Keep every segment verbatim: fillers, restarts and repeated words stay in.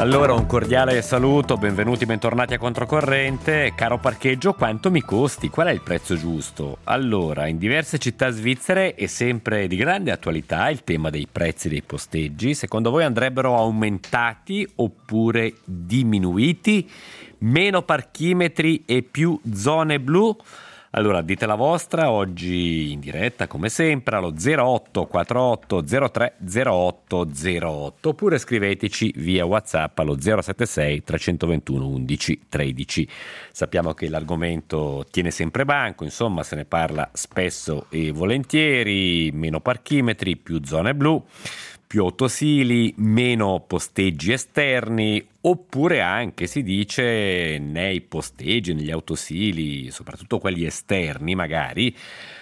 Allora, un cordiale saluto, benvenuti, bentornati a Controcorrente. Caro parcheggio, quanto mi costi? Qual è il prezzo giusto? Allora, in diverse città svizzere è sempre di grande attualità il tema dei prezzi dei posteggi. Secondo voi andrebbero aumentati oppure diminuiti? Meno parchimetri e più zone blu? Allora, dite la vostra, oggi in diretta come sempre allo zero otto quattro otto zero tre zero otto zero otto oppure scriveteci via WhatsApp allo zero sette sei tre due uno undici tredici. Sappiamo che l'argomento tiene sempre banco, insomma se ne parla spesso e volentieri, meno parchimetri, più zone blu, più autosili, meno posteggi esterni, oppure anche si dice nei posteggi, negli autosili, soprattutto quelli esterni magari,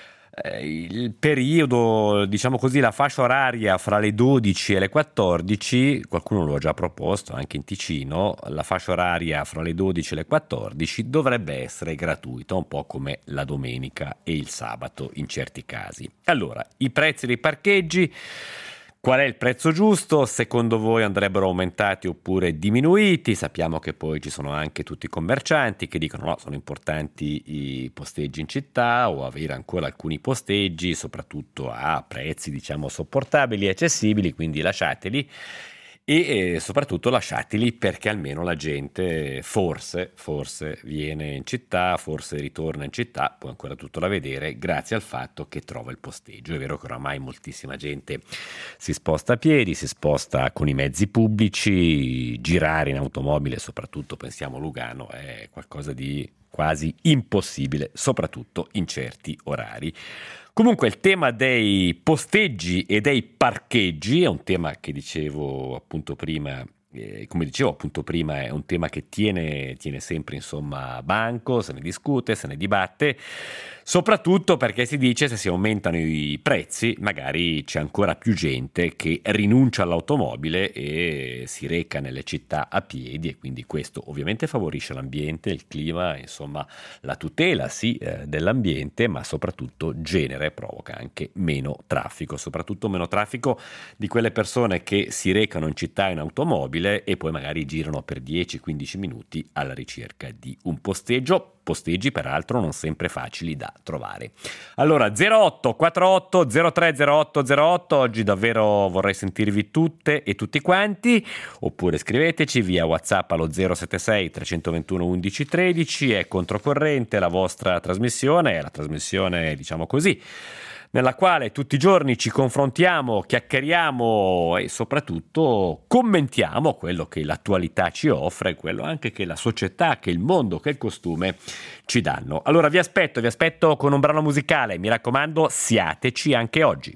eh, il periodo, diciamo così, la fascia oraria fra le dodici e le quattordici, qualcuno lo ha già proposto anche in Ticino, la fascia oraria fra le dodici e le quattordici dovrebbe essere gratuita, un po' come la domenica e il sabato in certi casi. Allora, i prezzi dei parcheggi. Qual è il prezzo giusto? Secondo voi andrebbero aumentati oppure diminuiti? Sappiamo che poi ci sono anche tutti i commercianti che dicono no, sono importanti i posteggi in città o avere ancora alcuni posteggi, soprattutto a prezzi diciamo sopportabili e accessibili, quindi lasciateli. E eh, soprattutto lasciateli perché almeno la gente forse, forse viene in città, forse ritorna in città, poi ancora tutto da vedere, grazie al fatto che trova il posteggio. È vero che oramai moltissima gente si sposta a piedi, si sposta con i mezzi pubblici, girare in automobile, soprattutto pensiamo a Lugano, è qualcosa di quasi impossibile, soprattutto in certi orari. Comunque il tema dei posteggi e dei parcheggi è un tema che dicevo appunto prima, eh, come dicevo appunto prima, è un tema che tiene, tiene sempre insomma banco, se ne discute, se ne dibatte, soprattutto perché si dice se si aumentano i prezzi magari c'è ancora più gente che rinuncia all'automobile e si reca nelle città a piedi e quindi questo ovviamente favorisce l'ambiente, il clima, insomma la tutela sì eh, dell'ambiente, ma soprattutto genera e provoca anche meno traffico, soprattutto meno traffico di quelle persone che si recano in città in automobile e poi magari girano per dieci quindici minuti alla ricerca di un posteggio. Posteggi peraltro non sempre facili da trovare. Allora zero otto quattro otto zero tre zero otto zero otto, oggi davvero vorrei sentirvi tutte e tutti quanti, oppure scriveteci via WhatsApp allo zero sette sei tre due uno undici tredici. È Controcorrente la vostra trasmissione, è la trasmissione diciamo così nella quale tutti i giorni ci confrontiamo, chiacchieriamo e soprattutto commentiamo quello che l'attualità ci offre, quello anche che la società, che il mondo, che il costume ci danno. Allora vi aspetto, vi aspetto con un brano musicale, mi raccomando, siateci anche oggi.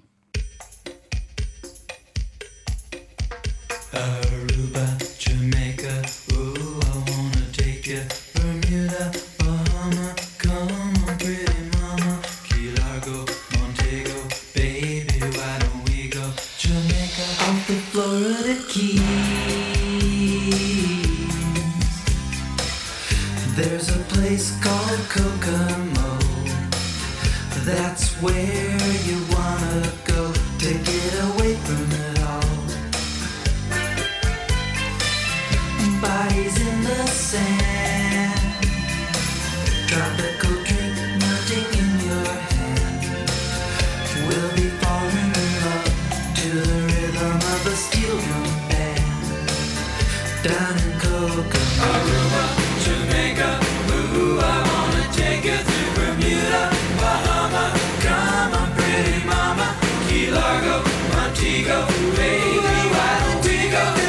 Aruba, Jamaica, ooh, I wanna take you. Bermuda, Bahama, come on pretty mama. Key Largo, Montego, baby, why don't we go? Jamaica, off the Florida Keys. There's a place called Kokomo. That's where you wanna go to get away from it all. Bodies in the sand, tropical drink melting in your hand. We'll be falling in love to the rhythm of a steel drum band. Down in Kokomo, Aruba, Jamaica, ooh, I wanna take you to Bermuda, Bahama. Come on, pretty mama, Key Largo, Montego, baby, why don't we go?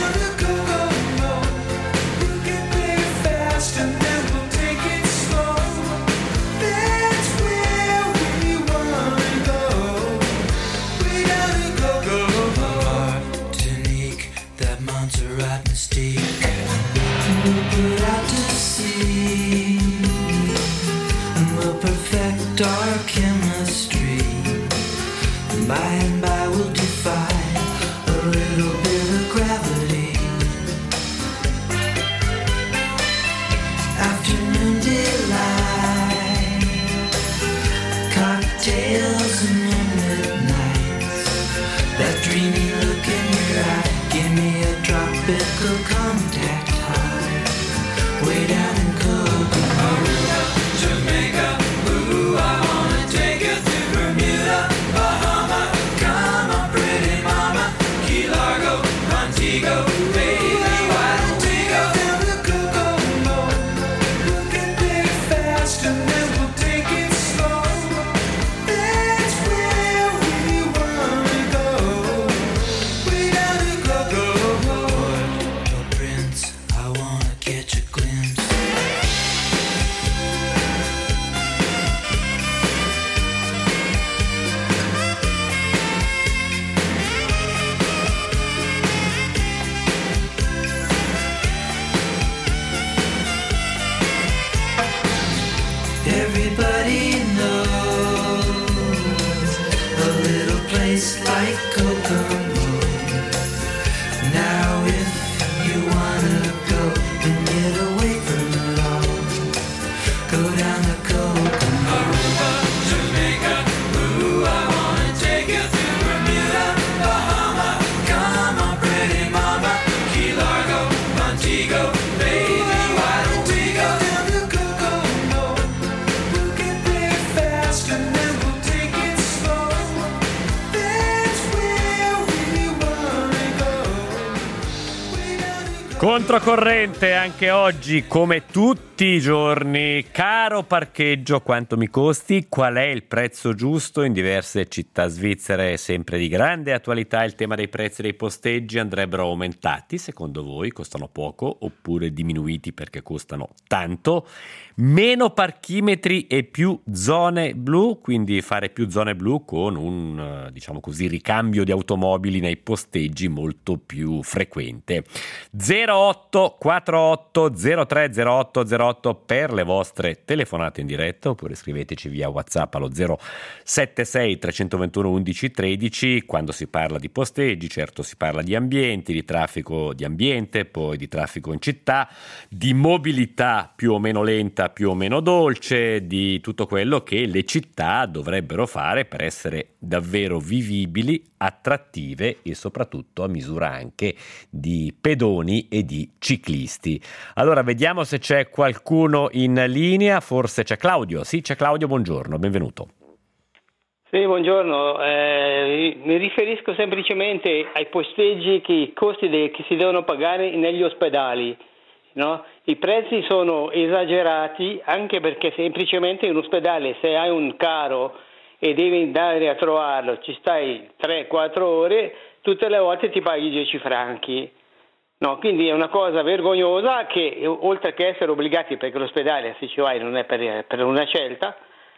And then we'll take it slow. That's where we wanna go. We gotta go, go, go. Martinique, that Montserrat mystique. We'll put out to sea, and we'll perfect our chemistry. And by and by we'll defy a little bit of gravity. Afternoon delight, cocktails and moonlit nights. That dreamy look in your eye, give me a tropical contact. Montego, baby, why don't we go down to Kokomo? We'll get there fast and then we'll take it slow. That's where we wanna go. Way down to Kokomo. Oh, Prince, I wanna catch a glimpse. Everybody knows a little place like Kokomo. Now if you wanna go and get away from it all, go down to Kokomo. Aruba, Jamaica, ooh, I wanna take you to Bermuda, Bahama. Come on, pretty mama, Key Largo, Montego, baby, why don't we go down to Kokomo? We'll get there fast and then we'll take it slow. That's where we wanna go. Way down to Controcorrente anche oggi, come tutti i giorni. Caro parcheggio, quanto mi costi? Qual è il prezzo giusto? In diverse città svizzere è sempre di grande attualità il tema dei prezzi dei posteggi. Andrebbero aumentati, secondo voi? Costano poco oppure diminuiti perché costano tanto? Meno parchimetri e più zone blu, quindi fare più zone blu con un, eh, diciamo così, ricambio di automobili nei posteggi molto più frequente. zero otto quattro otto zero tre zero otto zero otto per le vostre telefonate in diretta, oppure scriveteci via WhatsApp allo zero sette sei tre due uno undici tredici. Quando si parla di posteggi, certo si parla di ambienti, di traffico di ambiente, poi di traffico in città, di mobilità più o meno lenta, più o meno dolce, di tutto quello che le città dovrebbero fare per essere davvero vivibili, attrattive e soprattutto a misura anche di pedoni e di ciclisti. Allora vediamo se c'è qualcuno in linea, forse c'è Claudio. Sì, c'è Claudio, buongiorno, benvenuto. Sì, buongiorno. Eh, mi riferisco semplicemente ai posteggi, che i costi de- che si devono pagare negli ospedali. No? I prezzi sono esagerati, anche perché semplicemente in ospedale, se hai un caro e devi andare a trovarlo, ci stai tre quattro ore, tutte le volte ti paghi dieci franchi. No, quindi è una cosa vergognosa che, oltre che essere obbligati, perché l'ospedale se ci vai non è per, per una scelta,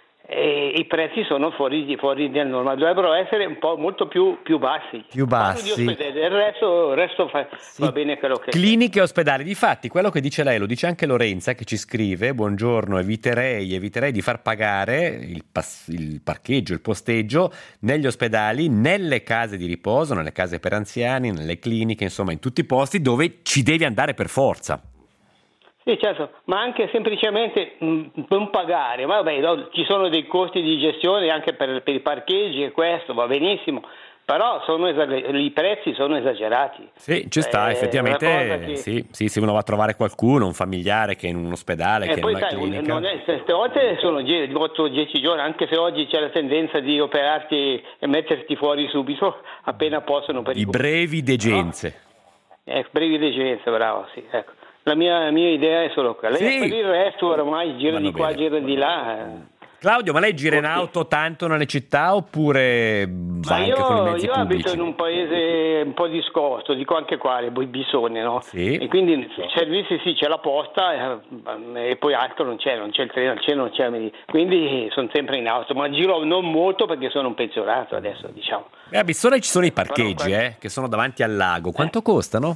e i prezzi sono fuori, fuori del normale, dovrebbero essere un po' molto più, più bassi. Più bassi. Parlo di ospedali, il resto, il resto fa, Sì. va bene quello che Cliniche e ospedali, difatti quello che dice lei lo dice anche Lorenza, che ci scrive: buongiorno, eviterei, eviterei di far pagare il, pas- il parcheggio, il posteggio negli ospedali, nelle case di riposo, nelle case per anziani, nelle cliniche, insomma in tutti i posti dove ci devi andare per forza. Sì, certo, ma anche semplicemente mh, non pagare. Ma vabbè, no, ci sono dei costi di gestione anche per, per i parcheggi e questo va benissimo, però sono esager- i prezzi sono esagerati. Sì, ci sta, Eh, effettivamente, è una cosa che- sì, sì, se uno va a trovare qualcuno, un familiare che è in un ospedale, che E è in poi una sai, un- clinica. non è, queste volte sono otto dieci giorni, anche se oggi c'è la tendenza di operarti e metterti fuori subito appena possono per Di i brevi degenze. Eh, brevi degenze, bravo, sì, ecco. La mia, la mia idea è solo quella. Sì. E per il resto ormai gira Vanno di qua, bene. gira di là. eh. Claudio, ma lei gira in Ok. auto tanto nelle città oppure va Ma anche con i io, mezzi io pubblici? abito in un paese un po' discosto, dico anche quale, Bisogna, no? Sì. E quindi nei servizi sì, c'è la posta eh, e poi altro non c'è, non c'è il treno, il cielo non c'è, quindi sono sempre in auto, ma giro non molto perché sono un pensionato adesso, diciamo. Eh, a Bissone ci sono i parcheggi, Però, eh, che sono davanti al lago. Quanto costano?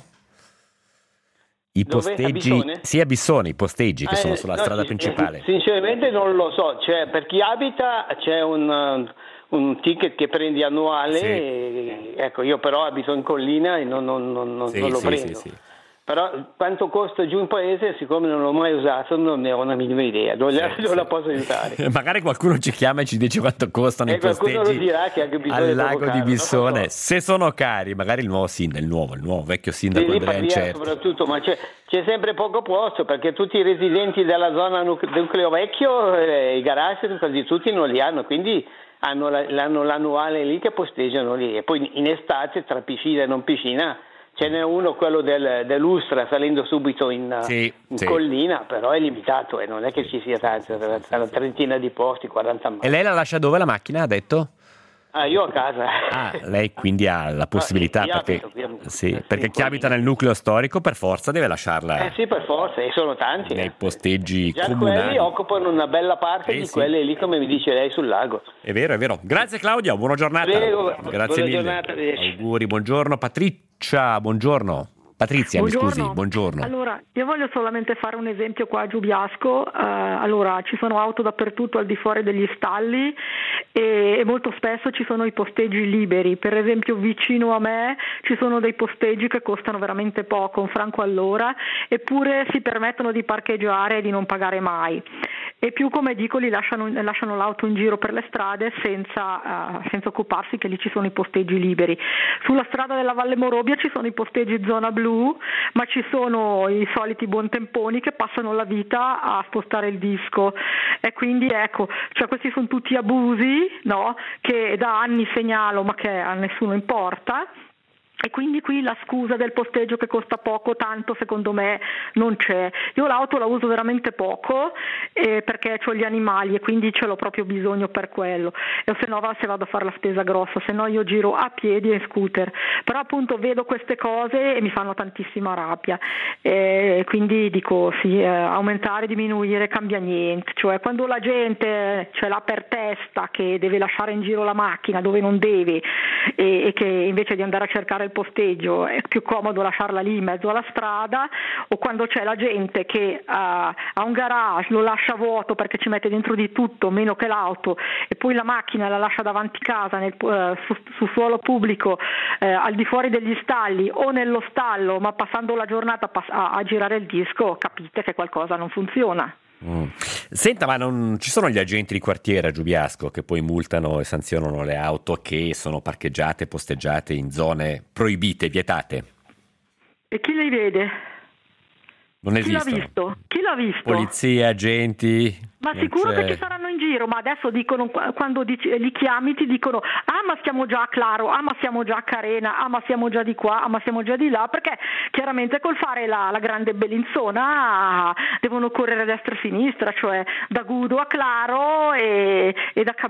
I Dove? A posteggi, Bissone? sì, a Bissone, i posteggi che Eh, sono sulla no, strada sì, principale. eh, Sinceramente non lo so, cioè, per chi abita c'è un, uh, un ticket che prendi annuale, Sì. e, ecco, io però abito in collina e non, non- non- non- Sì, non lo sì, prendo. sì, sì. Però quanto costa giù in paese, siccome non l'ho mai usato, non ne ho una minima idea, non, la, Sì, non sì. la posso aiutare. Magari qualcuno ci chiama e ci dice quanto costano E i qualcuno posteggi lo dirà che anche Bissone al è lago poco di caro, non lo Bissone. so. Se sono cari, magari il nuovo sindaco, il nuovo, il nuovo vecchio Sì, sindaco lì Andrea per via Incerti. soprattutto, ma c'è, c'è sempre poco posto perché tutti i residenti della zona nuc- nucleo vecchio, eh, i garage quasi tutti non li hanno, quindi hanno, la- l'hanno l'annuale lì che posteggiano lì, e poi in estate tra piscina e non piscina Ce n'è uno, quello del, dell'Ustra, salendo subito in, Sì, in sì. collina, però è limitato e non è che ci sia tanto, una trentina di posti, quaranta E metri. lei la lascia dove la macchina, ha detto? Ah, io a casa. Ah, lei quindi ha la possibilità, io perché, abito qui, sì, sì, perché in chi abita collina. nel nucleo storico per forza deve lasciarla Eh sì, per forza, e sono tanti. nei eh. posteggi Già comunali. quelli occupano una bella parte Eh di sì. quelle lì, come mi dice lei, sul lago. È vero, è vero. Grazie Claudia, buona giornata. Prego, Grazie buona mille. giornata, arrivederci. Auguri, buongiorno. Patricia, buongiorno. Patrizia, mi scusi, buongiorno. Allora, io voglio solamente fare un esempio qua a Giubiasco. Uh, allora, ci sono auto dappertutto al di fuori degli stalli e, e molto spesso ci sono i posteggi liberi. Per esempio, vicino a me ci sono dei posteggi che costano veramente poco, un franco all'ora, eppure si permettono di parcheggiare e di non pagare mai. E più, come dico, li lasciano, lasciano l'auto in giro per le strade senza, uh, senza occuparsi che lì ci sono i posteggi liberi. Sulla strada della Valle Morobia ci sono i posteggi zona blu, ma ci sono i soliti buontemponi che passano la vita a spostare il disco, e quindi ecco, cioè questi sono tutti abusi, no? Che da anni segnalo ma che a nessuno importa. E quindi qui la scusa del posteggio che costa poco, tanto secondo me non c'è. Io l'auto la uso veramente poco eh, perché ho gli animali e quindi ce l'ho proprio bisogno per quello. E se no va, se vado a fare la spesa grossa, se no io giro a piedi e in scooter. Però appunto vedo queste cose e mi fanno tantissima rabbia. E quindi dico sì, eh, aumentare, diminuire, cambia niente. Cioè quando la gente ce l'ha per testa che deve lasciare in giro la macchina dove non deve e, e che invece di andare a cercare il posteggio è più comodo lasciarla lì in mezzo alla strada, o quando c'è la gente che uh, ha un garage, lo lascia vuoto perché ci mette dentro di tutto meno che l'auto e poi la macchina la lascia davanti casa nel, uh, su, su suolo pubblico uh, al di fuori degli stalli o nello stallo, ma passando la giornata pass- a, a girare il disco, capite che qualcosa non funziona. Mm. Senta, ma non ci sono gli agenti di quartiere a Giubiasco che poi multano e sanzionano le auto che sono parcheggiate, posteggiate in zone proibite, vietate? E chi li vede? Non Chi esistono. l'ha visto? Chi l'ha visto? Polizia, agenti? Ma non sicuro c'è. che ci saranno in giro, ma adesso dicono, quando dici, li chiami ti dicono ah ma siamo già a Claro, ah ma siamo già a Carena, ah ma siamo già di qua, ah ma siamo già di là, perché chiaramente col fare la, la grande Bellinzona devono correre a destra e a sinistra, cioè da Gudo a Claro e, e da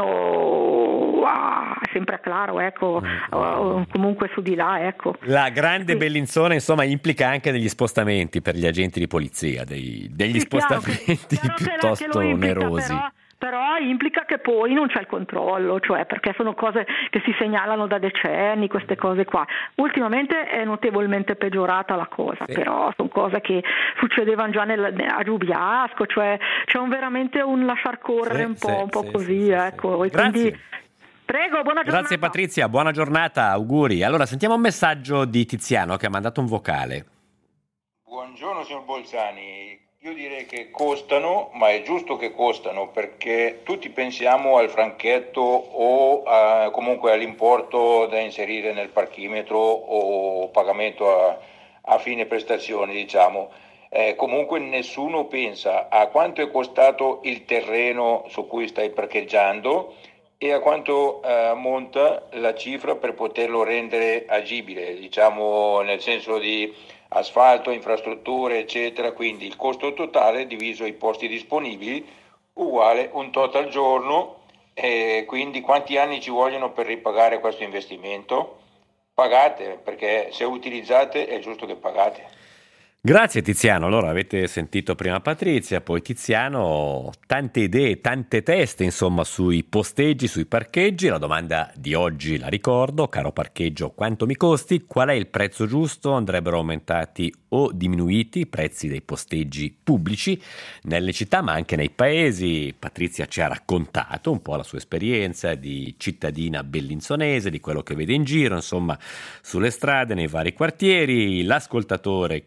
Camorino ah, sempre a Claro, ecco, Mm. o comunque su di là, ecco. La grande Sì. Bellinzona, insomma, implica anche degli spostamenti per gli agenti di polizia, dei- degli Sì, chiaro che- spostamenti chiaro che la- piuttosto che lo implica, onerosi. Però, però implica che poi non c'è il controllo, cioè perché sono cose che si segnalano da decenni, queste cose qua. Ultimamente è notevolmente peggiorata la cosa, Sì. però sono cose che succedevano già nel, a Giubiasco, cioè c'è un, veramente un lasciar correre Sì, un po', sì, un po' sì, così, sì, sì, ecco. sì. E quindi, Grazie. prego, buona giornata. Grazie Patrizia, buona giornata, auguri. Allora, sentiamo un messaggio di Tiziano che ha mandato un vocale. Buongiorno signor Bolzani, io direi che costano, ma è giusto che costano perché tutti pensiamo al franchetto o a- comunque all'importo da inserire nel parchimetro o pagamento a, a fine prestazioni, diciamo. Eh, comunque nessuno pensa a quanto è costato il terreno su cui stai parcheggiando e a quanto eh, ammonta la cifra per poterlo rendere agibile, diciamo nel senso di asfalto, infrastrutture, eccetera. Quindi il costo totale diviso i posti disponibili uguale un tot al giorno. E quindi quanti anni ci vogliono per ripagare questo investimento? Pagate, perché se utilizzate è giusto che pagate. Grazie Tiziano, allora avete sentito prima Patrizia, poi Tiziano, tante idee, tante teste insomma sui posteggi, sui parcheggi. La domanda di oggi la ricordo: caro parcheggio, quanto mi costi? Qual è il prezzo giusto? Andrebbero aumentati o diminuiti i prezzi dei posteggi pubblici nelle città ma anche nei paesi? Patrizia ci ha raccontato un po' la sua esperienza di cittadina bellinzonese, di quello che vede in giro insomma sulle strade, nei vari quartieri. L'ascoltatore che ci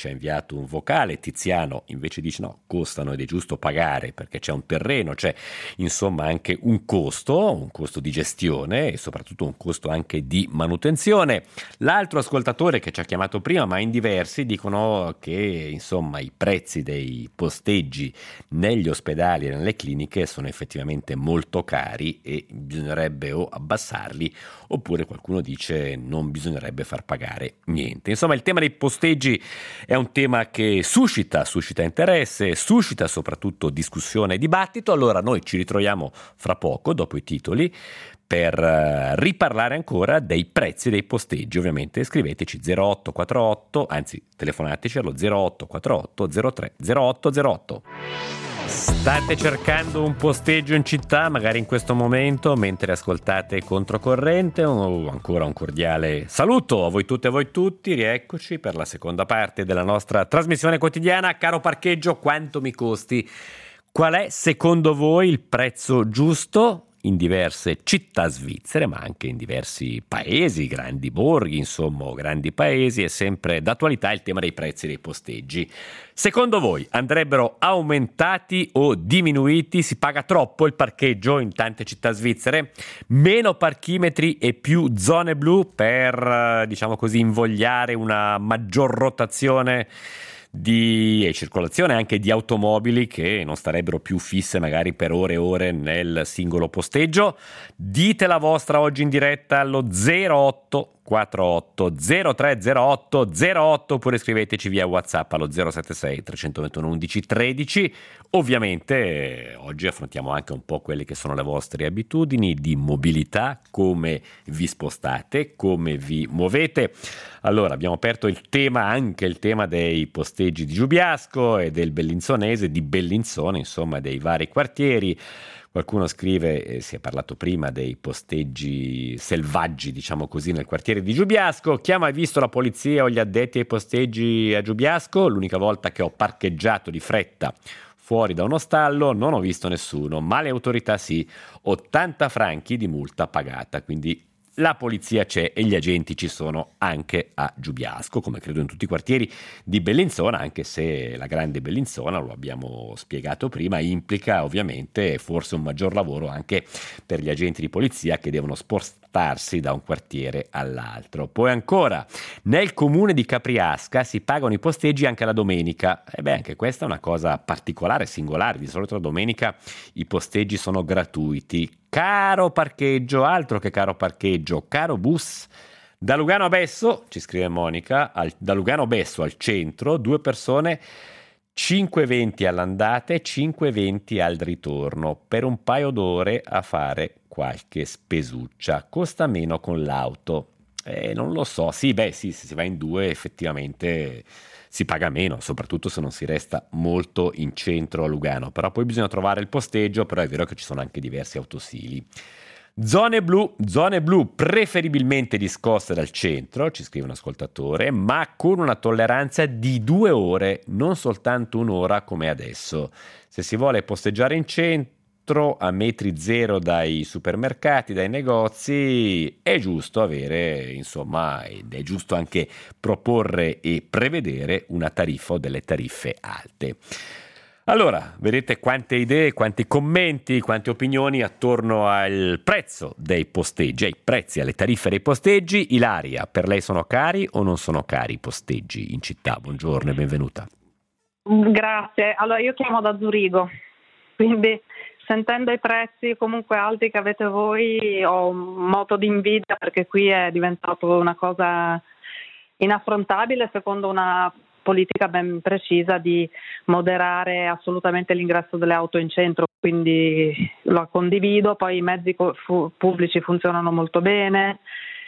ci ha inviato un vocale, Tiziano invece dice no, costano ed è giusto pagare perché c'è un terreno, c'è insomma anche un costo, un costo di gestione e soprattutto un costo anche di manutenzione. L'altro ascoltatore che ci ha chiamato prima, ma in diversi, dicono che insomma i prezzi dei posteggi negli ospedali e nelle cliniche sono effettivamente molto cari e bisognerebbe o abbassarli oppure qualcuno dice non bisognerebbe far pagare niente. Insomma, il tema dei posteggi è un tema che suscita, suscita interesse, suscita soprattutto discussione e dibattito. Allora noi ci ritroviamo fra poco, dopo i titoli, per uh, riparlare ancora dei prezzi dei posteggi. Ovviamente scriveteci zero otto quattro otto, anzi telefonateci allo zero otto quattro otto zero tre zero otto zero otto. State cercando un posteggio in città, magari in questo momento, mentre ascoltate Controcorrente, o ancora un cordiale saluto a voi tutte e a voi tutti, rieccoci per la seconda parte della nostra trasmissione quotidiana. Caro parcheggio, quanto mi costi? Qual è secondo voi il prezzo giusto in diverse città svizzere, ma anche in diversi paesi, grandi borghi, insomma, grandi paesi? È sempre d'attualità il tema dei prezzi dei posteggi. Secondo voi andrebbero aumentati o diminuiti? Si paga troppo il parcheggio in tante città svizzere? Meno parchimetri e più zone blu per, diciamo così, invogliare una maggior rotazione di e circolazione anche di automobili che non starebbero più fisse magari per ore e ore nel singolo posteggio? Dite la vostra oggi in diretta allo zero otto quattro otto zero tre zero otto zero otto oppure scriveteci via WhatsApp allo zero sette sei tre due uno undici tredici. Ovviamente oggi affrontiamo anche un po' quelle che sono le vostre abitudini di mobilità, come vi spostate, come vi muovete. Allora abbiamo aperto il tema, anche il tema dei posteggi di Giubiasco e del bellinzonese, di Bellinzona, insomma dei vari quartieri. Qualcuno scrive, eh, si è parlato prima dei posteggi selvaggi, diciamo così, nel quartiere di Giubiasco. Chi ha mai visto la polizia o gli addetti ai posteggi a Giubiasco? L'unica volta che ho parcheggiato di fretta fuori da uno stallo non ho visto nessuno, ma le autorità sì, ottanta franchi di multa pagata, quindi la polizia c'è e gli agenti ci sono anche a Giubiasco, come credo in tutti i quartieri di Bellinzona, anche se la grande Bellinzona, lo abbiamo spiegato prima, implica ovviamente forse un maggior lavoro anche per gli agenti di polizia che devono spostarsi da un quartiere all'altro. Poi ancora, nel comune di Capriasca si pagano i posteggi anche la domenica. E beh, anche questa è una cosa particolare, singolare. Di solito la domenica i posteggi sono gratuiti. Caro parcheggio, altro che caro parcheggio, caro bus. Da Lugano a Besso, ci scrive Monica, al, da Lugano a Besso al centro, due persone, cinque e venti all'andata e cinque e venti al ritorno, per un paio d'ore a fare qualche spesuccia. Costa meno con l'auto. Eh, non lo so, sì, beh, sì, se si va in due effettivamente si paga meno, soprattutto se non si resta molto in centro a Lugano, però poi bisogna trovare il posteggio, però è vero che ci sono anche diversi autosili. Zone blu, zone blu preferibilmente discoste dal centro, ci scrive un ascoltatore, ma con una tolleranza di due ore, non soltanto un'ora come adesso. Se si vuole posteggiare in centro, a metri zero dai supermercati, dai negozi, è giusto avere, insomma, ed è giusto anche proporre e prevedere una tariffa o delle tariffe alte. Allora, vedete quante idee, quanti commenti, quante opinioni attorno al prezzo dei posteggi, ai prezzi, alle tariffe dei posteggi. Ilaria, per lei sono cari o non sono cari i posteggi in città? Buongiorno e benvenuta. Grazie, allora io chiamo da Zurigo, quindi sentendo i prezzi comunque alti che avete voi ho un moto di invidia, perché qui è diventato una cosa inaffrontabile secondo una politica ben precisa di moderare assolutamente l'ingresso delle auto in centro, quindi lo condivido. Poi i mezzi fu- pubblici funzionano molto bene,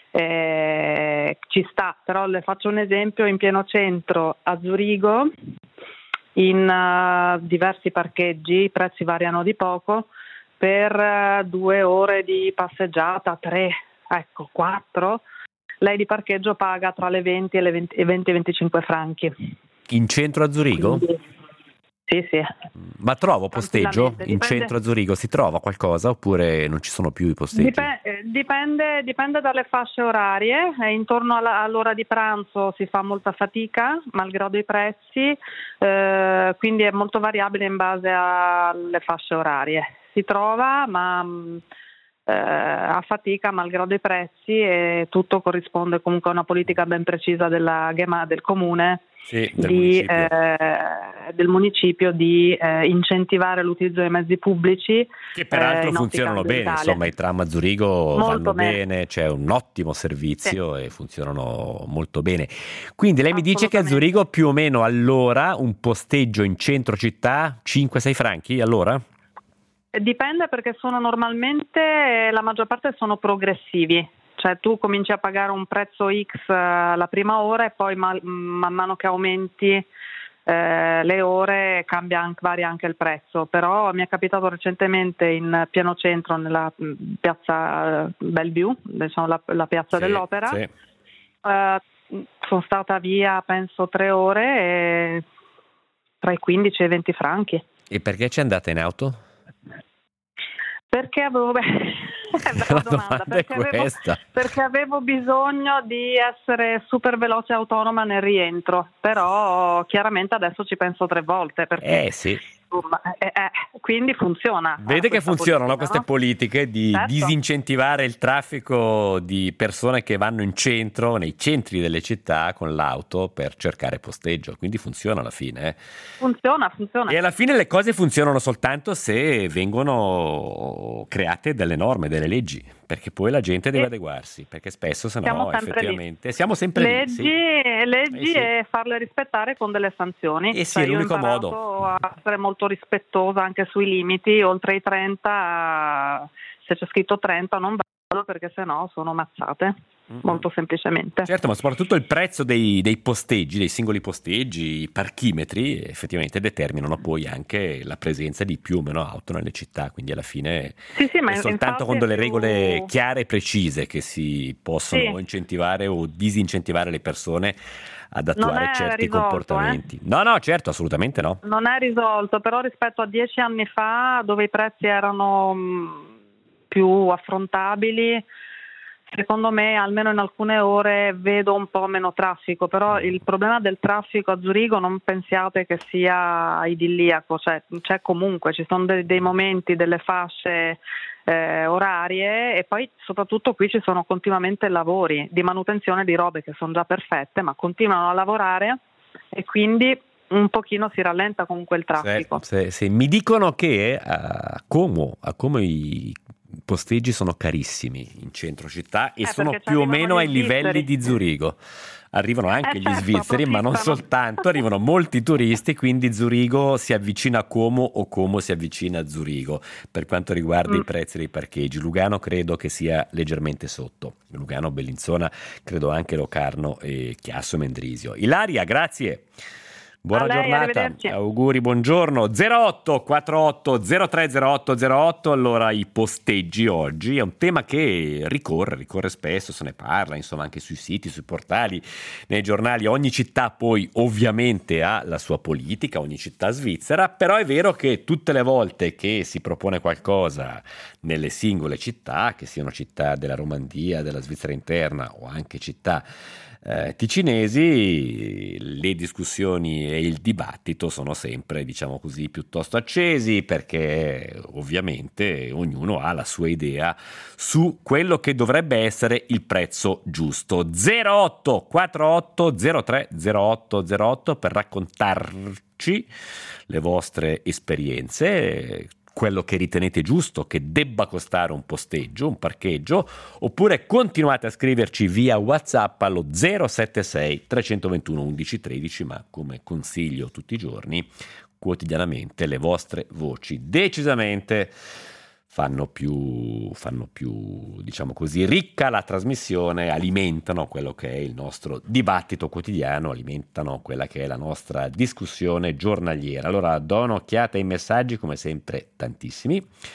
eh, ci sta, però le faccio un esempio: in pieno centro a Zurigo, in uh, diversi parcheggi i prezzi variano di poco, per uh, due ore di passeggiata, tre, ecco, quattro, lei di parcheggio paga tra le venti e le venti e venticinque franchi. In centro a Zurigo? Quindi, Sì, sì. Ma trovo posteggio in Dipende- centro a Zurigo? Si trova qualcosa oppure non ci sono più i posteggi? Dip- eh, Dipende, dipende dalle fasce orarie. Eh, intorno alla- all'ora di pranzo si fa molta fatica, malgrado i prezzi, eh, quindi è molto variabile in base alle fasce orarie. Si trova, ma mh, eh, a fatica, malgrado i prezzi, e tutto corrisponde comunque a una politica ben precisa della Gema del comune. Sì, del Di, municipio. eh, del municipio di eh, incentivare l'utilizzo dei mezzi pubblici Che eh, peraltro in ottica funzionano bene, ambientale. insomma i tram a Zurigo Molto vanno bene. bene, c'è un ottimo servizio e funzionano molto bene. Quindi lei mi dice che a Assolutamente. Zurigo più o meno all'ora un posteggio in centro città cinque sei franchi all'ora? Dipende, perché sono normalmente, eh, la maggior parte sono progressivi, cioè tu cominci a pagare un prezzo X eh, la prima ora e poi mal- man mano che aumenti eh, le ore cambia anche, varia anche il prezzo. Però mi è capitato recentemente in pieno centro, nella mh, piazza eh, Bellevue, diciamo la, la piazza Sì, dell'Opera, sì. eh, sono stata via penso tre ore e tra i quindici e i venti franchi. E perché ci andate in auto? Perché avevo beh, è una La domanda, domanda è perché avevo, questa. perché avevo bisogno di essere super veloce e autonoma nel rientro, però chiaramente adesso ci penso tre volte, perché Eh sì. insomma, eh, eh, quindi funziona. Vede che questa funzionano politica, queste no? politiche di Certo. disincentivare il traffico di persone che vanno in centro, nei centri delle città con l'auto per cercare posteggio, quindi funziona alla fine. eh. Funziona, funziona. E alla fine le cose funzionano soltanto se vengono create delle norme, delle leggi, perché poi la gente deve E adeguarsi, perché spesso se siamo no sempre lì. effettivamente siamo sempre Leggi, lì. Sì. leggi Eh sì. e farle rispettare con delle sanzioni. Eh sì, Cioè, è io ho l'unico imparato modo. a essere molto rispettosa anche sui limiti, oltre i trenta, se c'è scritto trenta non vado, perché sennò sono mazzate, Mm-mm. molto semplicemente. Certo, ma soprattutto il prezzo dei, dei posteggi, dei singoli posteggi, i parchimetri, effettivamente determinano poi anche la presenza di più o meno auto nelle città, quindi alla fine Sì, sì, ma è soltanto infatti con è delle più- regole chiare e precise che si possono Sì. incentivare o disincentivare le persone ad attuare è certi risolto, comportamenti. No, no, certo, assolutamente no. Non è risolto, però rispetto a dieci anni fa, dove i prezzi erano mh, più affrontabili, secondo me almeno in alcune ore vedo un po' meno traffico. Però il problema del traffico a Zurigo non pensiate che sia idilliaco, cioè c'è comunque, ci sono dei, dei momenti, delle fasce eh, orarie, e poi soprattutto qui ci sono continuamente lavori di manutenzione di robe che sono già perfette, ma continuano a lavorare e quindi un pochino si rallenta comunque il traffico. Se, se- se mi dicono che a Como, a Como i posteggi sono carissimi in centro città e Eh, sono perché ci più o arrivano meno gli ai livelli svizzeri. di Zurigo. Arrivano anche Eh, gli certo, svizzeri, ma non approfittano. soltanto, arrivano molti turisti, quindi Zurigo si avvicina a Como o Como si avvicina a Zurigo per quanto riguarda Mm. i prezzi dei parcheggi. Lugano credo che sia leggermente sotto. Lugano, Bellinzona, credo anche Locarno, e Chiasso e Mendrisio. Ilaria, grazie. Buona A lei, giornata, arrivederci. auguri, buongiorno. zero otto quarantotto zero tre zero otto zero otto. Allora, i posteggi oggi è un tema che ricorre, ricorre spesso, se ne parla, insomma, anche sui siti, sui portali, nei giornali. Ogni città poi ovviamente ha la sua politica, ogni città svizzera, però è vero che tutte le volte che si propone qualcosa nelle singole città, che siano città della Romandia, della Svizzera interna o anche città Eh, ticinesi, le discussioni e il dibattito sono sempre, diciamo così, piuttosto accesi, perché ovviamente ognuno ha la sua idea su quello che dovrebbe essere il prezzo giusto. zero otto quarantotto zero tre zero otto zero otto per raccontarci le vostre esperienze, quello che ritenete giusto che debba costare un posteggio, un parcheggio, oppure continuate a scriverci via WhatsApp allo zero sette sei tre due uno uno uno uno tre, ma come consiglio tutti i giorni, quotidianamente le vostre voci decisamente fanno più, fanno più, diciamo così, ricca la trasmissione, alimentano quello che è il nostro dibattito quotidiano, alimentano quella che è la nostra discussione giornaliera. Allora do un'occhiata ai messaggi, come sempre tantissimi.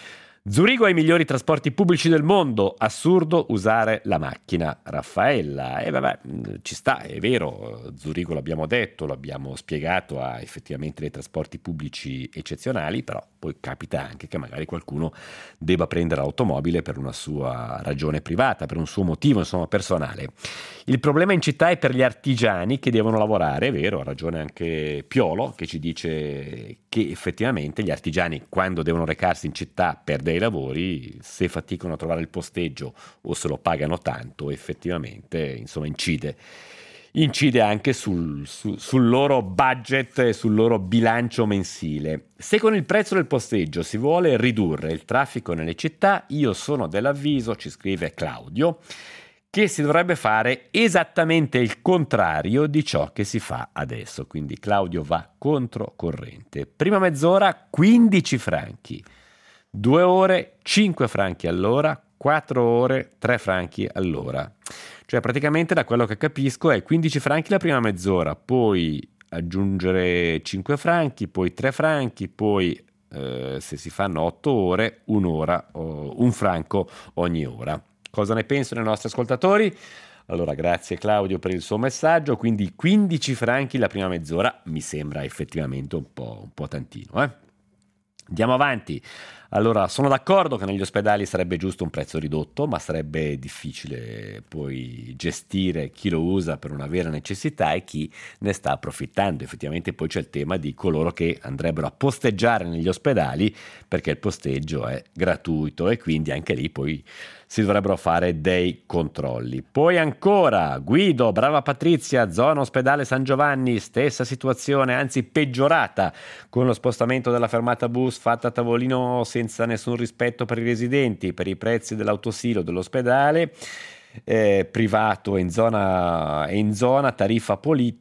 Zurigo ha i migliori trasporti pubblici del mondo, assurdo usare la macchina. Raffaella, e eh, vabbè, ci sta, è vero, Zurigo l'abbiamo detto, l'abbiamo spiegato, ha effettivamente dei trasporti pubblici eccezionali, però poi capita anche che magari qualcuno debba prendere l'automobile per una sua ragione privata, per un suo motivo, insomma, personale. Il problema in città è per gli artigiani che devono lavorare, è vero, ha ragione anche Piolo che ci dice che effettivamente gli artigiani quando devono recarsi in città per dei lavori, se faticano a trovare il posteggio o se lo pagano tanto, effettivamente insomma incide incide anche sul, su, sul loro budget e sul loro bilancio mensile. Se con il prezzo del posteggio si vuole ridurre il traffico nelle città, io sono dell'avviso, ci scrive Claudio, che si dovrebbe fare esattamente il contrario di ciò che si fa adesso. Quindi Claudio va controcorrente. Prima mezz'ora quindici franchi, due ore cinque franchi all'ora, quattro ore tre franchi all'ora. Cioè praticamente da quello che capisco è quindici franchi la prima mezz'ora, poi aggiungere cinque franchi, poi tre franchi, poi eh, se si fanno otto ore, un'ora, o un franco ogni ora. Cosa ne pensano i nostri ascoltatori? Allora, grazie Claudio per il suo messaggio. Quindi quindici franchi la prima mezz'ora mi sembra effettivamente un po', un po' tantino, eh? Andiamo avanti. Allora, sono d'accordo che negli ospedali sarebbe giusto un prezzo ridotto, ma sarebbe difficile poi gestire chi lo usa per una vera necessità e chi ne sta approfittando. Effettivamente poi c'è il tema di coloro che andrebbero a posteggiare negli ospedali perché il posteggio è gratuito e quindi anche lì poi si dovrebbero fare dei controlli. Poi ancora, Guido, brava Patrizia, zona ospedale San Giovanni, stessa situazione, anzi peggiorata, con lo spostamento della fermata bus fatta a tavolino senza nessun rispetto per i residenti, per i prezzi dell'autosilo dell'ospedale, eh, privato e in zona, e in zona tariffa politica,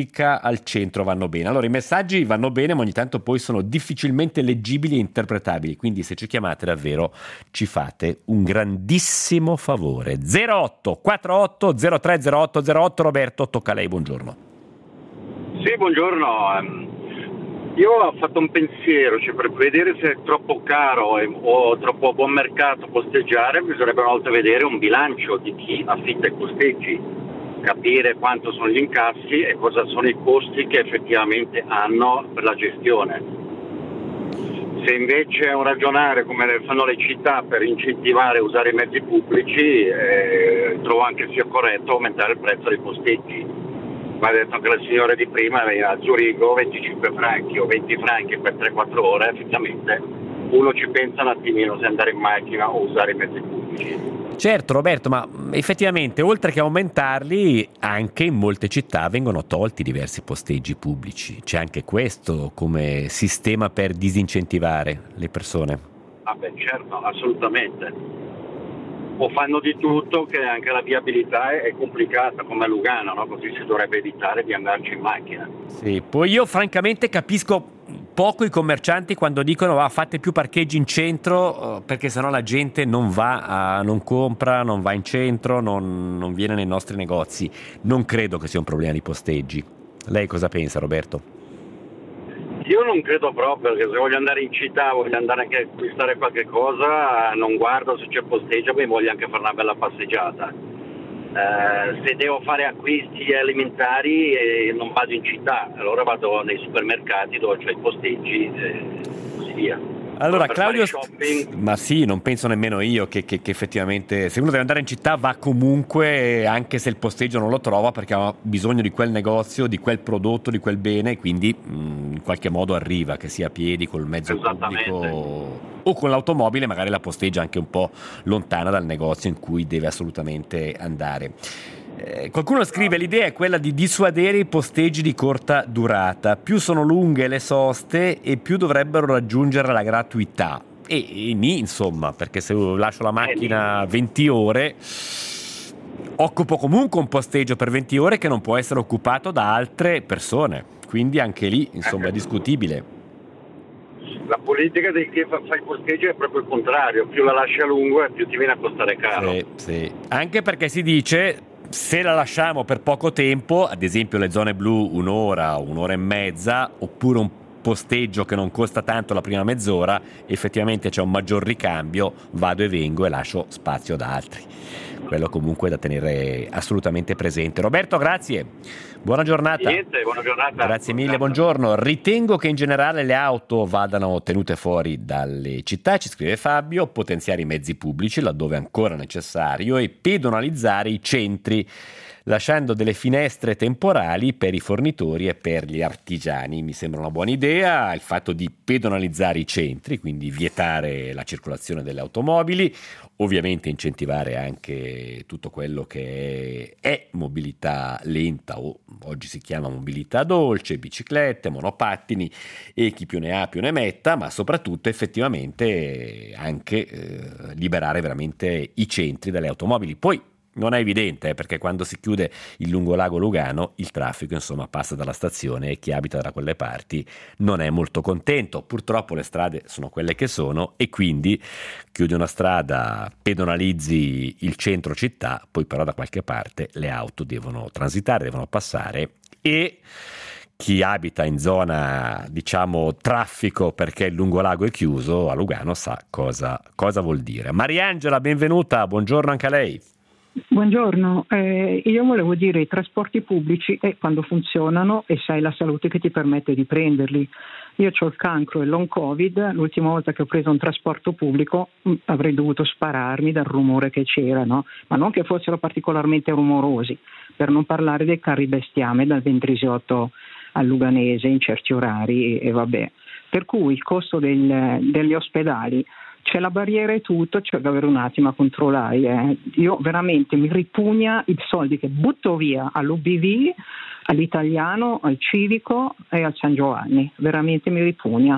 al centro vanno bene. Allora i messaggi vanno bene, ma ogni tanto poi sono difficilmente leggibili e interpretabili, quindi se ci chiamate davvero ci fate un grandissimo favore. zero otto quarantotto zero tre zero otto zero otto. Roberto, tocca a lei, buongiorno. Sì, buongiorno. Io ho fatto un pensiero, cioè per vedere se è troppo caro e, o troppo a buon mercato posteggiare, bisognerebbe una volta vedere un bilancio di chi affitta i posteggi, capire quanto sono gli incassi e cosa sono i costi che effettivamente hanno per la gestione. Se invece è un ragionare come fanno le città per incentivare a usare i mezzi pubblici, eh, trovo anche sia corretto aumentare il prezzo dei posteggi. Ma ha detto anche la signora di prima, a Zurigo venticinque franchi o venti franchi per tre quattro ore, effettivamente uno ci pensa un attimino se andare in macchina o usare i mezzi pubblici. Certo Roberto, ma effettivamente oltre che aumentarli, anche in molte città vengono tolti diversi posteggi pubblici. C'è anche questo come sistema per disincentivare le persone. Ah beh, certo, assolutamente. O fanno di tutto che anche la viabilità è complicata come a Lugano, no? Così si dovrebbe evitare di andarci in macchina. Sì, poi io francamente capisco poco i commercianti quando dicono ah, fate più parcheggi in centro perché sennò la gente non va a, non compra, non va in centro, non, non viene nei nostri negozi. Non credo che sia un problema di posteggi. Lei cosa pensa, Roberto? Io non credo proprio, perché se voglio andare in città, voglio andare anche a acquistare qualche cosa, non guardo se c'è posteggio, ma voglio anche fare una bella passeggiata. Eh, se devo fare acquisti alimentari eh, non vado in città, allora vado nei supermercati dove c'è i posteggi e eh, così via. Allora Claudio, ma sì, non penso nemmeno io che, che, che effettivamente se uno deve andare in città va comunque anche se il posteggio non lo trova perché ha bisogno di quel negozio, di quel prodotto, di quel bene e quindi mh, in qualche modo arriva, che sia a piedi, col mezzo pubblico o con l'automobile, magari la posteggia anche un po' lontana dal negozio in cui deve assolutamente andare. Eh, qualcuno scrive l'idea è quella di dissuadere i posteggi di corta durata, più sono lunghe le soste e più dovrebbero raggiungere la gratuità e, e ni insomma, perché se lascio la macchina venti ore occupo comunque un posteggio per venti ore che non può essere occupato da altre persone, quindi anche lì insomma è discutibile. La politica di chi fa, fa i posteggi è proprio il contrario, più la lasci a lungo e più ti viene a costare caro. Sì, sì. Anche perché si dice se la lasciamo per poco tempo, ad esempio le zone blu un'ora, un'ora e mezza, oppure un posteggio che non costa tanto la prima mezz'ora, effettivamente c'è un maggior ricambio, vado e vengo e lascio spazio ad altri. Quello comunque da tenere assolutamente presente. Roberto, grazie, buona giornata. Niente, buona giornata. Grazie mille, buongiorno. Ritengo che in generale le auto vadano tenute fuori dalle città, ci scrive Fabio, potenziare i mezzi pubblici laddove è ancora necessario e pedonalizzare i centri, lasciando delle finestre temporali per i fornitori e per gli artigiani. Mi sembra una buona idea il fatto di pedonalizzare i centri, quindi vietare la circolazione delle automobili, ovviamente incentivare anche tutto quello che è, è mobilità lenta o oggi si chiama mobilità dolce, biciclette, monopattini e chi più ne ha più ne metta, ma soprattutto effettivamente anche eh, liberare veramente i centri dalle automobili. Poi non è evidente, eh, perché quando si chiude il lungolago Lugano il traffico insomma passa dalla stazione e chi abita da quelle parti non è molto contento. Purtroppo le strade sono quelle che sono e quindi chiudi una strada, pedonalizzi il centro città, poi però da qualche parte le auto devono transitare, devono passare e chi abita in zona, diciamo, traffico perché il lungolago è chiuso a Lugano sa cosa, cosa vuol dire. Mariangela, benvenuta, buongiorno anche a lei. Buongiorno, eh, io volevo dire i trasporti pubblici è quando funzionano e sai la salute che ti permette di prenderli. Io ho il cancro e l'on covid, l'ultima volta che ho preso un trasporto pubblico mh, avrei dovuto spararmi dal rumore che c'era, no? Ma non che fossero particolarmente rumorosi, per non parlare dei carri bestiame dal Ventrisotto al Luganese in certi orari e, e vabbè. Per cui il costo del, degli ospedali, c'è la barriera e tutto, c'è da avere un attimo a controllare. Eh. Io veramente mi ripugna i soldi che butto via all'U B V, all'Italiano, al Civico e al San Giovanni. Veramente mi ripugna.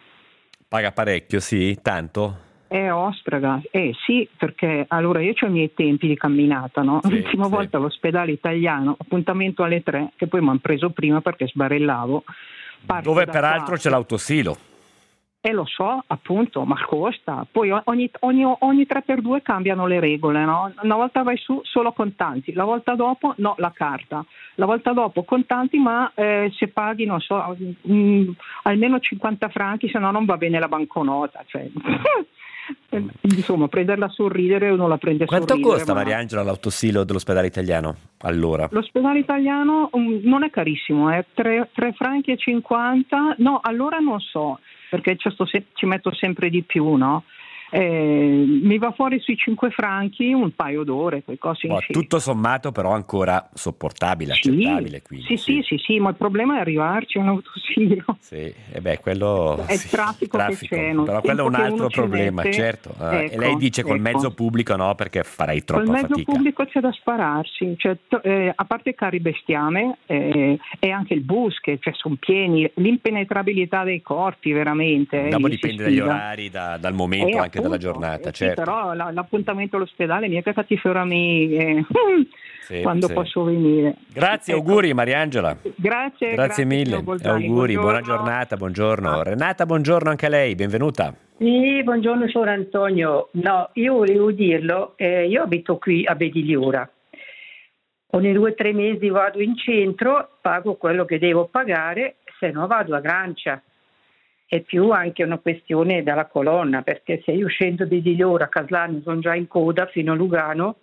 Paga parecchio, sì? Tanto? Eh, ostraga. Eh sì, perché allora io ho i miei tempi di camminata, no? Sì, L'ultima sì. volta all'ospedale Italiano, appuntamento alle tre, che poi mi hanno preso prima perché sbarellavo. Parto Dove da peraltro qua. c'è l'autosilo. Eh lo so, appunto, ma costa. Poi ogni, ogni, ogni tre per due cambiano le regole, no? Una volta vai su solo contanti, la volta dopo no, la carta, la volta dopo contanti, ma eh, se paghi, non so, mh, almeno cinquanta franchi, se no non va bene la banconota. Cioè. Insomma, prenderla a sorridere uno la prende a Quanto sorridere. costa, ma... Mariangela, l'autosilo dell'ospedale italiano? Allora, L'ospedale italiano um, non è carissimo, è tre franchi e cinquanta, no, allora non so, perché ci, sto se- ci metto sempre di più, no? Eh, mi va fuori sui cinque franchi un paio d'ore, quei cosi oh, sì. tutto sommato però ancora sopportabile, Sì, accettabile. Quindi, sì, sì, sì, sì, ma il problema è arrivarci un autosilo. Sì, e beh, quello È il sì, traffico che c'è, non- però quello è un tempo che altro uno ci problema, mette. certo. Eh, e Ecco, lei dice col ecco. mezzo pubblico no, perché farei Col troppa mezzo fatica. pubblico c'è da spararsi, cioè, to- eh, a parte i carri bestiame eh, e anche il bus che cioè, sono pieni, l'impenetrabilità dei corpi veramente. Dopo eh, dipende si dagli sfida. orari, da- dal momento Eh, anche della appunto, giornata, eh, sì, certo. però la- l'appuntamento all'ospedale mica che ti fermi eh, Sì, quando sì. posso venire. Grazie, Ecco. auguri Mariangela. Grazie, Grazie mille, signor Bolzani. auguri, buona Buongiorno. giornata, buongiorno. Renata, buongiorno anche a lei, benvenuta. Sì, buongiorno signor Antonio. No, io volevo dirlo, eh, io abito qui a Bedigliura. Ogni due o tre mesi vado in centro, pago quello che devo pagare, se no vado a Grancia. È più anche una questione della colonna, perché se io scendo di Bedigliura, a Caslano sono già in coda fino a Lugano,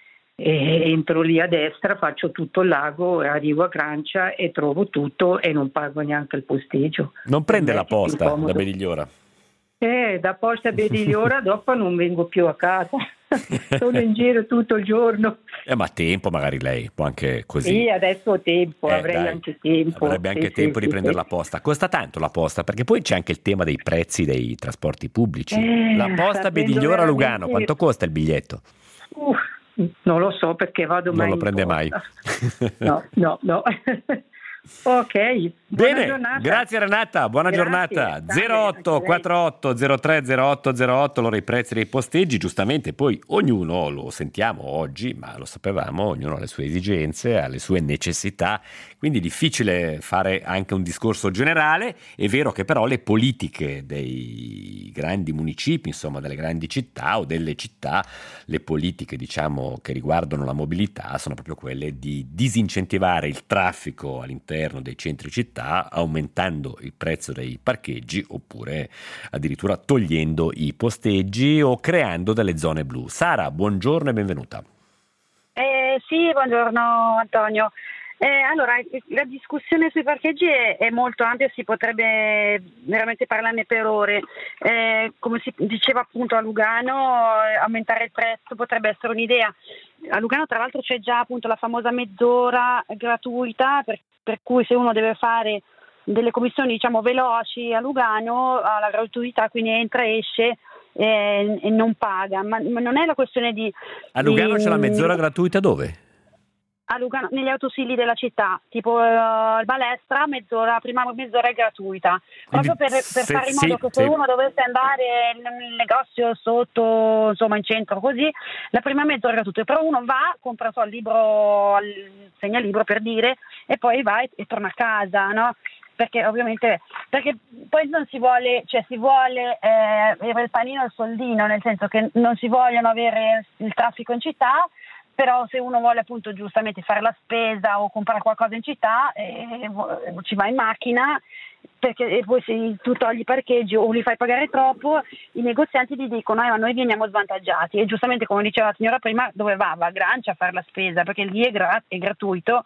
e entro lì a destra, faccio tutto il lago, arrivo a Grancia e trovo tutto e non pago neanche il posteggio. Non prende Per me la è più posta comodo. da Bedigliora. Eh, da posta a Bedigliora dopo non vengo più a casa, sono in giro tutto il giorno. Eh, ma tempo magari lei può anche così. Sì, adesso ho tempo, Eh, avrei dai, anche tempo. Avrebbe anche Sì, tempo sì, di sì, prendere sì. la posta. Costa tanto la posta, perché poi c'è anche il tema dei prezzi dei trasporti pubblici. Eh, la posta sapendo Bedigliora Lugano, veramente- quanto costa il biglietto? Uh, non lo so perché vado Non mai lo in prende mai. posta. No, no, no. Ok, buona Bene, giornata. grazie Renata, buona Grazie, giornata. salve, zero otto anche lei. quarantotto zero tre zero otto zero otto, allora i prezzi dei posteggi, giustamente poi ognuno, lo sentiamo oggi, ma lo sapevamo, ognuno ha le sue esigenze, ha le sue necessità, quindi è difficile fare anche un discorso generale. È vero che però le politiche dei grandi municipi, insomma delle grandi città o delle città, le politiche diciamo che riguardano la mobilità sono proprio quelle di disincentivare il traffico all'interno all'interno dei centri città, aumentando il prezzo dei parcheggi oppure addirittura togliendo i posteggi o creando delle zone blu. Sara, buongiorno e benvenuta. Eh, sì, buongiorno Antonio. Eh, allora, la discussione sui parcheggi è, è molto ampia, si potrebbe veramente parlarne per ore. Eh, come si diceva appunto a Lugano, eh, aumentare il prezzo potrebbe essere un'idea. A Lugano tra l'altro c'è già appunto la famosa mezz'ora gratuita, per, per cui se uno deve fare delle commissioni diciamo veloci a Lugano ha la gratuità, quindi entra e esce e, e non paga. Ma, ma non è la questione di... A Lugano di, c'è la mezz'ora gratuita dove? A Lugano, negli autosili della città, tipo uh, il Balestra, mezz'ora, prima mezz'ora è gratuita, Quindi proprio per, per se- fare in modo sì, che se sì. uno dovesse andare nel negozio sotto, insomma in centro così, la prima mezz'ora è gratuita, però uno va, compra so, il libro, il segnalibro per dire, e poi va e, e torna a casa, no? Perché ovviamente, perché poi non si vuole, cioè si vuole eh, avere il panino e il soldino, nel senso che non si vogliono avere il traffico in città, però se uno vuole appunto giustamente fare la spesa o comprare qualcosa in città eh, ci va in macchina, perché e poi se tu togli i parcheggi o li fai pagare troppo i negozianti ti dicono eh, ma noi veniamo svantaggiati, e giustamente come diceva la signora prima, dove va? Va a Grancia a fare la spesa, perché lì è, gra- è gratuito.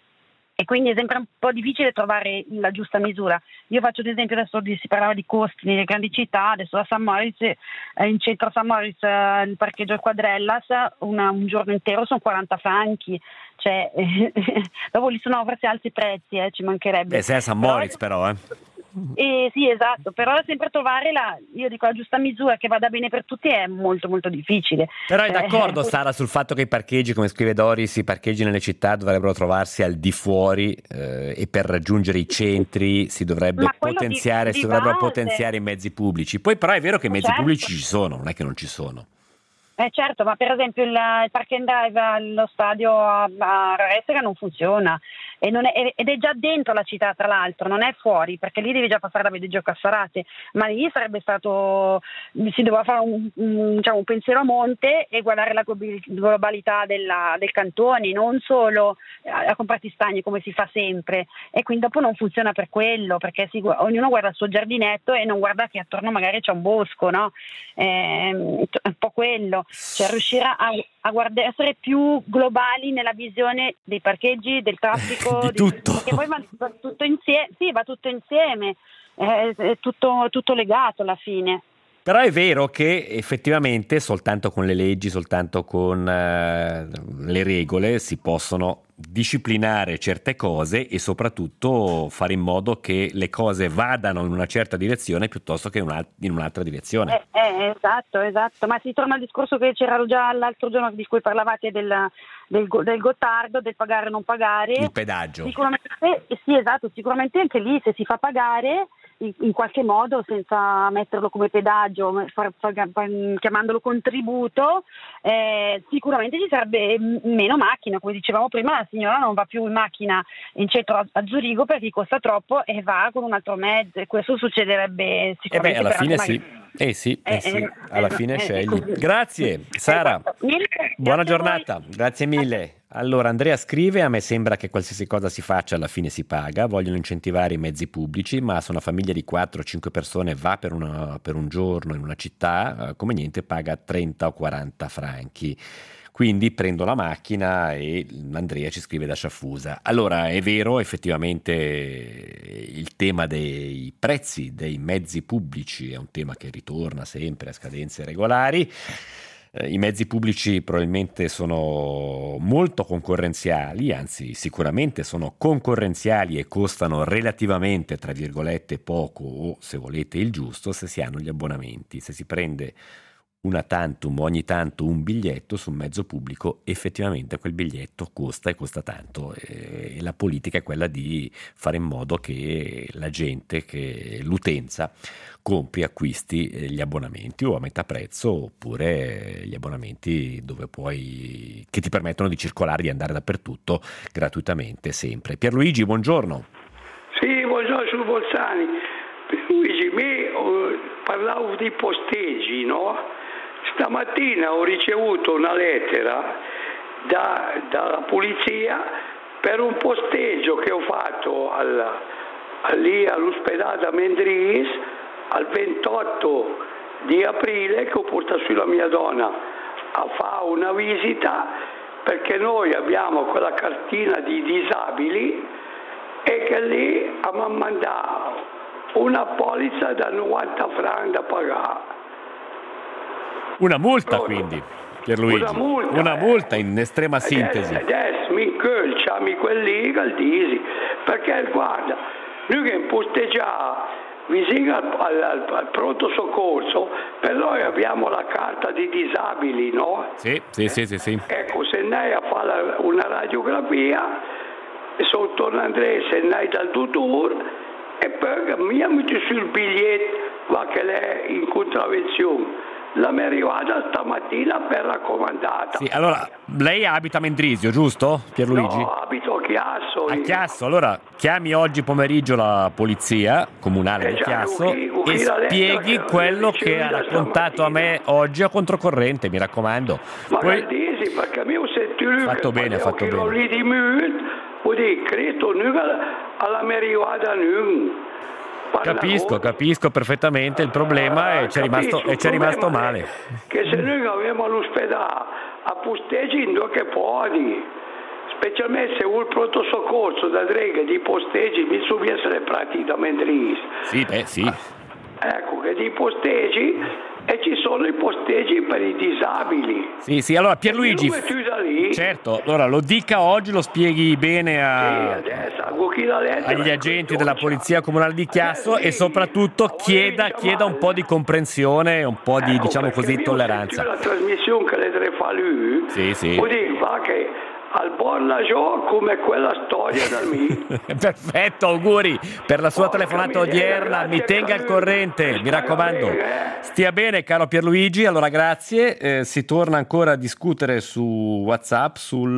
E quindi è sempre un po' difficile trovare la giusta misura. Io faccio ad esempio, adesso si parlava di costi nelle grandi città, adesso a San Moritz, eh, in centro a San Moritz, eh, il parcheggio al Quadrellas, una, un giorno intero sono quaranta franchi, cioè eh, dopo lì sono forse alti prezzi, eh, ci mancherebbe. Eh, sei a San Però- Moritz però, eh. Eh, sì, esatto, però sempre trovare la, io dico, la giusta misura che vada bene per tutti è molto molto difficile. Però è Cioè, d'accordo Sara sul fatto che i parcheggi, come scrive Doris, i parcheggi nelle città dovrebbero trovarsi al di fuori eh, e per raggiungere i centri si dovrebbe Ma quello di- potenziare, di si dovrebbero base. potenziare i mezzi pubblici. Poi però è vero che i mezzi Certo. pubblici ci sono, non è che non ci sono. Eh certo, ma per esempio il, il park and drive allo stadio a, a Ressega non funziona, e non è, ed è già dentro la città tra l'altro, non è fuori, perché lì devi già passare da Vedeggio Cassarate, ma lì sarebbe stato, si doveva fare un, un, diciamo, un pensiero a monte e guardare la globalità della, del cantone, non solo a, a comprarti stagni come si fa sempre, e quindi dopo non funziona per quello, perché si, ognuno guarda il suo giardinetto e non guarda che attorno magari c'è un bosco, no? Eh, è un po' quello. Cioè riuscire a, a guardare, essere più globali nella visione dei parcheggi, del traffico, Di tutto. perché poi va, va tutto insieme, sì, va tutto insieme, è, è tutto, tutto legato alla fine. Però è vero che effettivamente soltanto con le leggi, soltanto con eh, le regole si possono disciplinare certe cose e soprattutto fare in modo che le cose vadano in una certa direzione piuttosto che in, una- in un'altra direzione. Eh, eh, esatto, esatto, ma si torna al discorso che c'era già l'altro giorno di cui parlavate del, del, go- del Gottardo, del pagare o non pagare. Il pedaggio. Sicuramente, eh, sì, esatto, sicuramente anche lì se si fa pagare in, in qualche modo senza metterlo come pedaggio, far- far- far- chiamandolo contributo, eh, sicuramente ci sarebbe m- meno macchina, come dicevamo prima, la signora non va più in macchina in centro a, a Zurigo perché costa troppo e va con un altro mezzo, e questo succederebbe E beh, sicuramente alla per fine anche sì. magari- Eh sì, eh Eh, sì, eh, alla eh, fine eh, scegli. così. Grazie, Sara. Esatto. Niente, grazie Buona a voi. giornata, grazie mille. Allora, Andrea scrive: a me sembra che qualsiasi cosa si faccia alla fine si paga, vogliono incentivare i mezzi pubblici, ma se una famiglia di quattro o cinque persone va per, una- per un giorno in una città, eh, come niente paga trenta o quaranta franchi. Quindi prendo la macchina e Andrea ci scrive da Sciaffusa. Allora, è vero, effettivamente il tema dei prezzi dei mezzi pubblici è un tema che ritorna sempre a scadenze regolari. Eh, I mezzi pubblici probabilmente sono molto concorrenziali, anzi sicuramente sono concorrenziali e costano relativamente, tra virgolette, poco o, se volete, il giusto se si hanno gli abbonamenti. Se si prende una tantum ogni tanto un biglietto su un mezzo pubblico, effettivamente quel biglietto costa e costa tanto, e la politica è quella di fare in modo che la gente, che l'utenza compri, acquisti eh, gli abbonamenti o a metà prezzo oppure gli abbonamenti dove puoi, che ti permettono di circolare, di andare dappertutto gratuitamente sempre. Pierluigi, buongiorno. Sì, buongiorno sul Bolzani. Luigi, me oh, parlavo di posteggi, no? Stamattina ho ricevuto una lettera da- dalla polizia per un posteggio che ho fatto al, al- lì all'ospedale da Mendris al ventotto di aprile che ho portato sulla mia donna a fare una visita perché noi abbiamo quella cartina di disabili e che lì abbiamo mandato una polizza da novanta franchi da pagare. Una multa quindi, Pierluigi. Una multa, Una multa in estrema sintesi. Adesso mi colciami quelli che dici, perché guarda, noi che posteggiamo vicino al, al, al, al pronto soccorso, per noi abbiamo la carta di disabili, no? Sì, sì, sì, sì, sì. Ecco, se andai a fare la- una radiografia, sotto Andrea, se andai dal dottore, e poi mi ha messo sul biglietto, va che lei è in contravvenzione. La mi è arrivata stamattina per raccomandata. Sì, allora, lei abita a Mendrisio, giusto, Pierluigi? No, abito a Chiasso. A io. Chiasso, allora chiami oggi pomeriggio la polizia comunale Eh di già, Chiasso Luchi- Luchi e la lettera spieghi che quello ricevi che ha da raccontato a me oggi a controcorrente, mi raccomando. Ma Poi, che dici? Perché mi ho sentito Ha fatto che bene, ha fatto parliamo bene. lì di Mut, vuol dire, credo non alla mi è arrivata non. capisco, capisco perfettamente il problema e ci è rimasto, e ci è rimasto male. Che se noi avevamo all'ospedale a posteggi non che puoi, specialmente se vuoi il pronto soccorso da Drega di posteggi mi sono essere praticamente lì. Sì, beh, sì. Ecco che di posteggi e ci sono i posteggi per i disabili. Sì, sì, allora Pierluigi, Dove tu da lì? certo, allora lo dica oggi, lo spieghi bene a, Adesso, chi la lettera, agli agenti della Polizia Comunale di Chiasso e soprattutto chieda, chieda un po' di comprensione e un po' di, Ecco, diciamo perché così, io ho tolleranza. sentito la trasmissione che le tre fa lui, Sì, sì. vuol dire va che al Borlagio come quella storia da me. Perfetto, auguri per la sua telefonata miseria, odierna, grazie mi tenga a al lui. corrente, mi raccomando. bene, eh. Stia bene, caro Pierluigi, allora grazie. Eh, si torna ancora a discutere su WhatsApp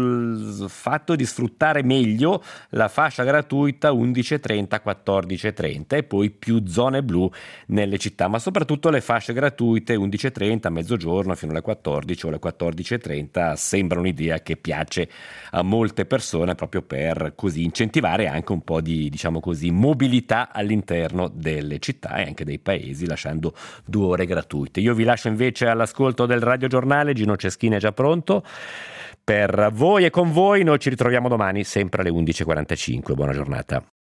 sul fatto di sfruttare meglio la fascia gratuita undici e trenta quattordici e trenta e poi più zone blu nelle città, ma soprattutto le fasce gratuite undici e trenta, mezzogiorno fino alle quattordici o alle quattordici e trenta sembra un'idea che piace a molte persone proprio per così incentivare anche un po' di, diciamo così, mobilità all'interno delle città e anche dei paesi, lasciando due ore gratuite. Io vi lascio invece all'ascolto del radiogiornale. Gino Ceschini è già pronto per voi e con voi. Noi ci ritroviamo domani sempre alle undici e quarantacinque. Buona giornata.